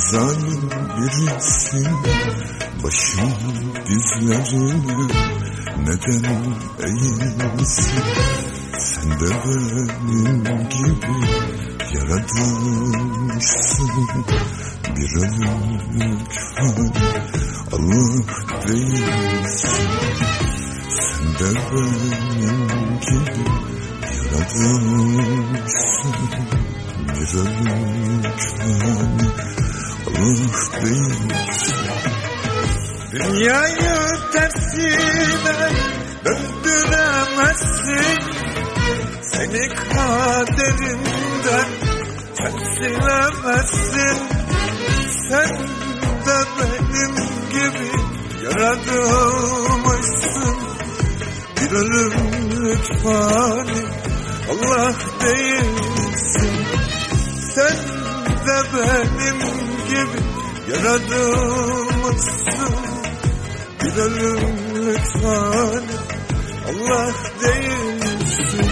zalim birisin. Başım dizlerine neden eğilsin? Sen de benim gibi yaratılmışsın. Bir ölümlük fani Allah değilsin. Sen de benim gibi yaratılmışsın. Bir ölümlük fani Allah değilsin. Dünyayı tersine döndüremezsin. Seni kaderinden sen silemezsin. Sen de benim gibi yaratılmışsın. Bir ölümlük fani Allah değilsin. Sen de benim gibi yaratılmışsın. Bir ölümlük fani Allah değilsin.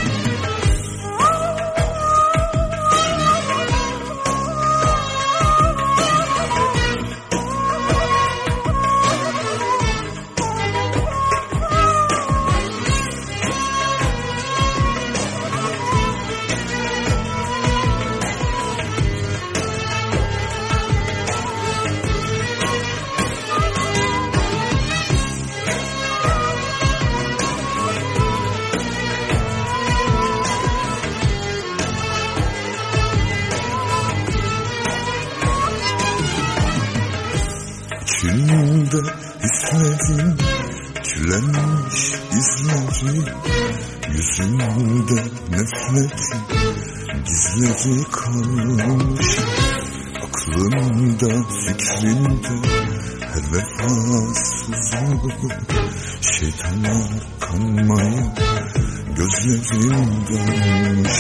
İçimde hisledim kirlenmiş izleri. Yüzümde nefretin gizleri kalmış. Aklımda fikrimde her vefasızlık. Şeytana kanmaya gözlerim dalmış.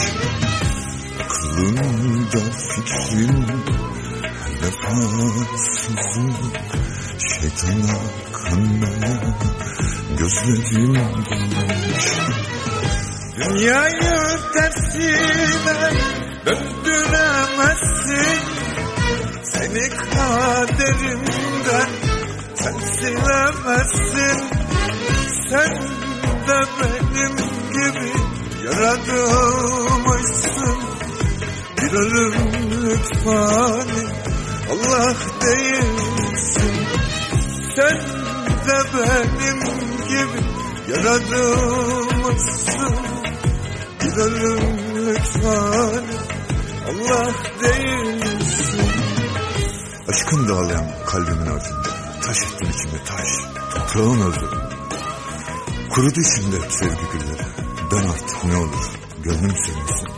Aklımda fikrimde her vefasızlık. Şeytana kanmaya gözlerim dolmuş. Dünyayı tersine döndüremezsin. Seni kaderimden sen silemezsin. Sen de benim gibi yaratılmışsın. Bir ölümlük fani Allah değilsin. Sen de benim gibi yaratılmışsın. Bir ölümlük fani Allah değilsin. Aşkın dağlayan kalbimin ardında taş ettin içime taş. Toprağın öldü. Kurudu içimde hep sevgi gülleri. Ben artık ne olur gönlüm sevinsin.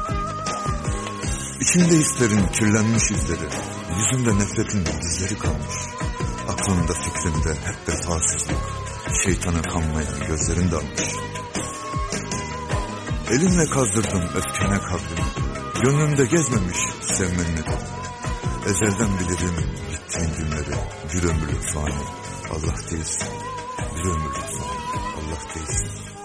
İçimde hislerin kirlenmiş izleri. Yüzümde nefretin izleri kalmış. Aklımda fikrimde hep vefasızlık. Şeytana kanmaya gözlerim dalmış. Elimle kazdırdım öfkene kabrimi. Gönlümde gezmemiş sevmenin nedeni. Ezelden bilirim gittiğin günleri. Bir ömürlük fani Allah değilsin. Bir ömürlük fani Allah değilsin.